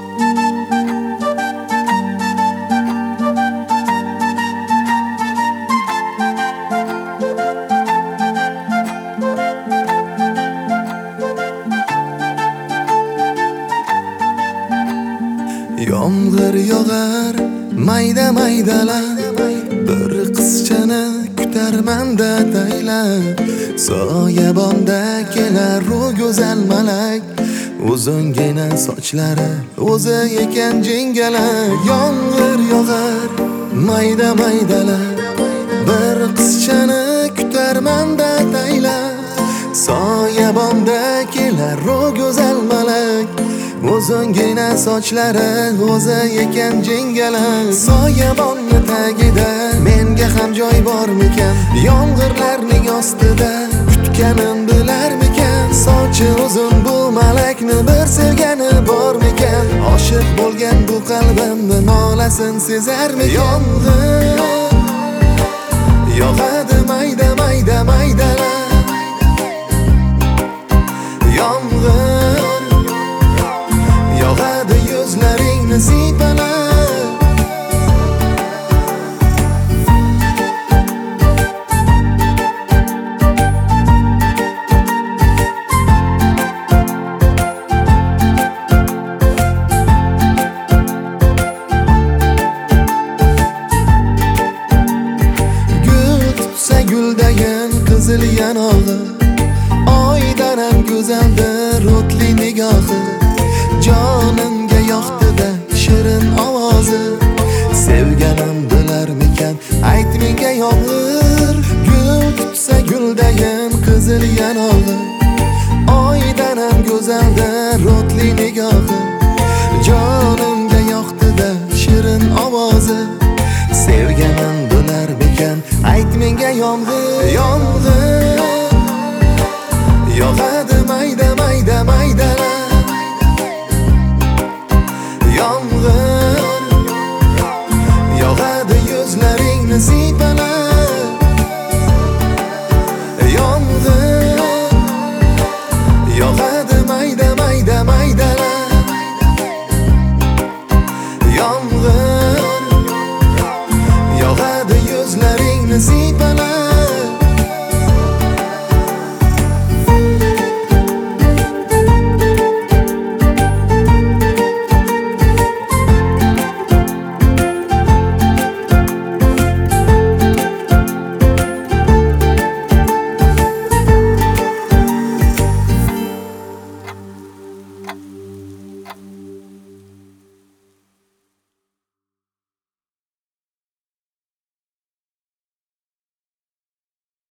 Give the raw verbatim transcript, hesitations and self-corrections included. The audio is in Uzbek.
Yomg'ir yog'ar mayda maydalar, bir qizchani kutarmanda taylab. Soyabonda kelar u go'zal malak, uzungina sochlari o'zi ekan jingalak. Yomg'ir yog'ar mayda maydalar, bir qizchani kutarmanda taylab. Soyabonda kelar u go'zal malak, uzungina sochlari o'zi ekan jingalak. Soyabonni tagida menga ham joy bormikan, yomg'irlarning ostida kutganim bilarmikan. Sochi uzun bu malakni bir sevgani bormikan, oshiq bo'lgan bu qalbimni nolasin sezarmikan. Yomg'ir yog'adi mayda mayda maydalar, yomg'ir yog'adi yuzlaringni siypalab. Gul tutsa guldagan qizil yanog'i, oydan ham go'zaldir o'tli nigohi. Jonimga yoqdi-da shirin ovozi, sevganim bilarmikan ayt menga yomg'ir. Gul tutsa guldagan qizil yanog'i, oydan ham go'zaldir o'tli nigohi. Jonimga yoqdi-da shirin ovozi, sevganim bilarmikan ayt menga yomg'ir.